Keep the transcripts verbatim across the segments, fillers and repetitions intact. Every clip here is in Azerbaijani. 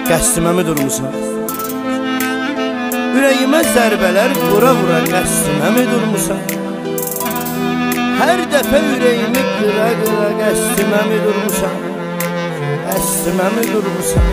qəsdimə mi durmusan? Ürəyimə zərbələr vura-vura qəsdimə mi durmusan? Hər dəfə ürəyimi qıra-qıra qəsdimə mi durmusan? Qəsdimə mi durmusan?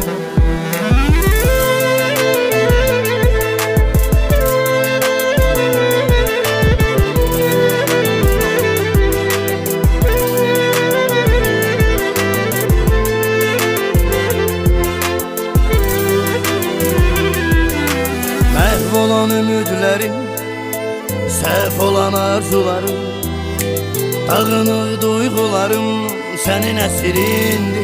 Məhv olan ümidlərim, səhv olan arzularım, dağınıq duyğularım sənin əsrindir.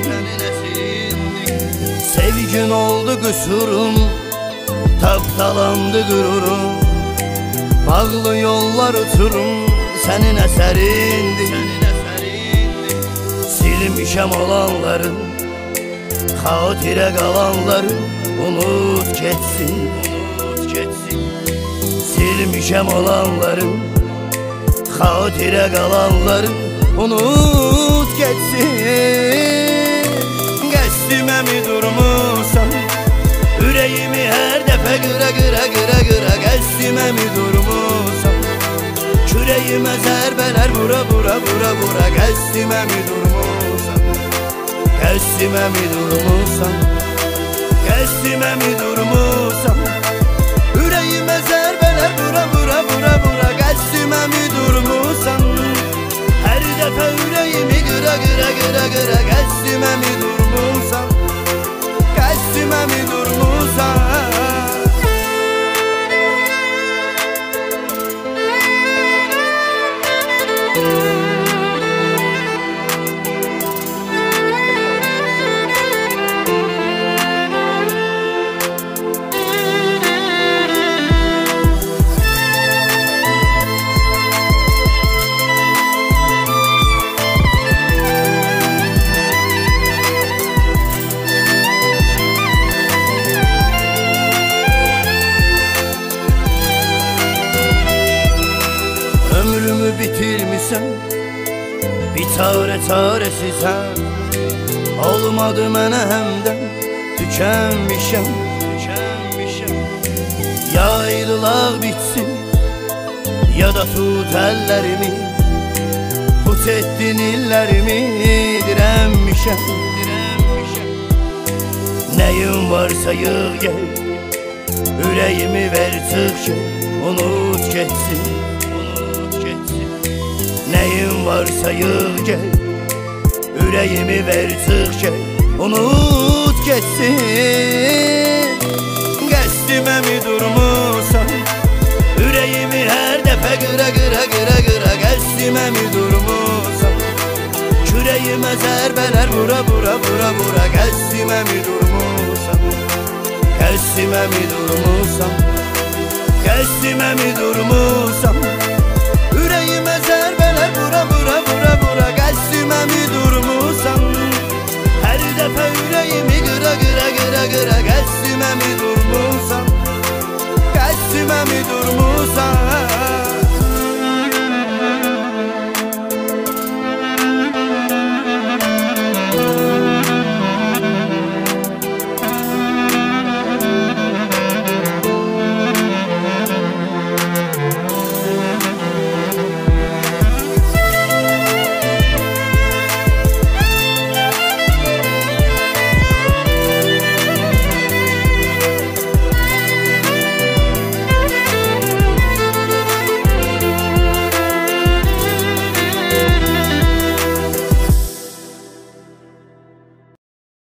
Sevgin oldu qüsurum, tapdalandı qürurum, bağlı yollar uçurum sənin əsərindir. Silmişəm olanları, xatirə qalanları unut geçsin. Silmişəm olanları, xatirə qalanları unut geçsin. Qəsdimə mi durmusan? Ürəyimi hər dəfə qıra qıra qıra qıra qəsdimə mi durmusan? Kürəyimə zərbələr vura vura vura vura qəsdimə mi durmusan? Qəsdimə mi durmusan? Qəsdimə mi durmusan? Ürəyimə zərbələr vura vura vura vura qəsdimə mi durmusan? Hər dəfə ürəyimi qıra qıra qıra qıra qəsdimə mi durmusan? Qəsdimə mi durmusan? Ömrümü bitirmişəm, bir çarə çarəsizəm. Olmadı mənə həmdən, tükənmişəm. Ya ayrılaq bitsin, ya da tut əllərimi, tut etdin illərimi, dirənmişəm. Nəyim varsa yığ gəl, ürəyimi ver çıx gəl, unut geçsin. Nəyim varsa yığ gəl, ürəyimi ver çıx gəl, unut geçsin. Qəsdimə mi durmusan? Ürəyimi hər dəfə qıra qıra qıra qıra qəsdimə mi durmusan? Kürəyimə zərbələr vura vura vura vura qəsdimə mi durmusan? Qəsdimə mi durmusan? Qəsdimə mi durmusan?